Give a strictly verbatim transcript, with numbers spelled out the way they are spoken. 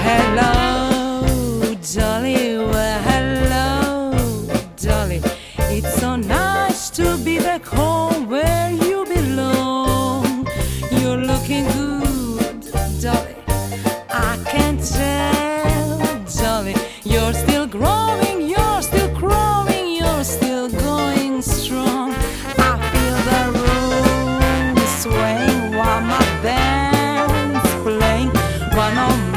Hello, Dolly, well, hello, Dolly. It's so nice to be back home where you belong. You're looking good, Dolly, I can tell, Dolly. You're still growing, you're still growing, you're still going strong. I feel the room swaying while my band's playing one of